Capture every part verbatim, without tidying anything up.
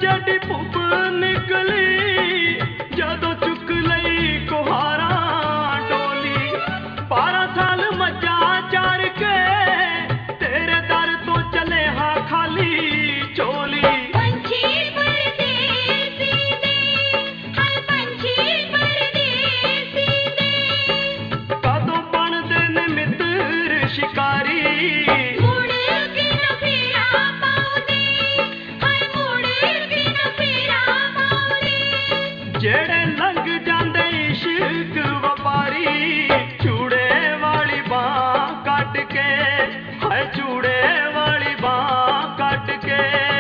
JD पुप निकली जदों चुक लई कुहारा डोली। बारह साल मजा चार के तेरे दर तो चले हा खाली चोली। पंछी परदेसी दे, हाय पंछी परदेसी दे, कदों बनदे ने मित्र शिकारी। मुड़ के न फेरा पाउंदे, हाय मुड़ के न फेरा पाउंदे, जेड़े लंघ जांदे इश्क वपारी। चूड़े वाली बांह कट के, हाय चूड़े वाली बांह कट के।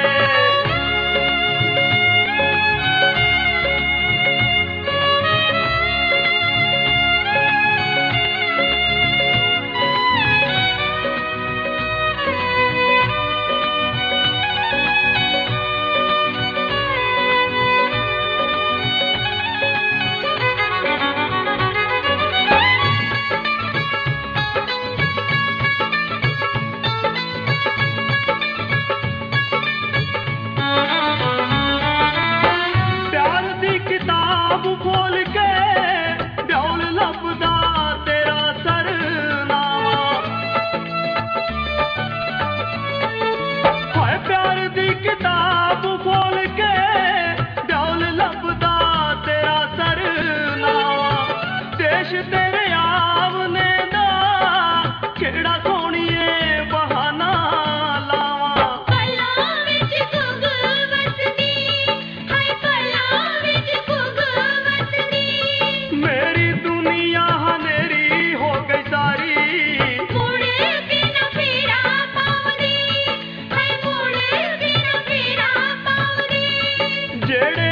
प्यार दी किताब खोल के डौल लभदा तेरा सरनामा। हाय प्यार दी किताब खोल के डौल लभदा तेरा सरनामा। देश तेरे आवने दा केड़ा सोहणीए बहाना लावां। पल्लां विच घुग वसदी, हाय पल्लां विच घुग वसदी, मेरी दुनिया हनेरी हो गई सारी। मुड़ के न फेरा पाउंदे, हाय मुड़ के न फेरा पाउंदे, जेड़े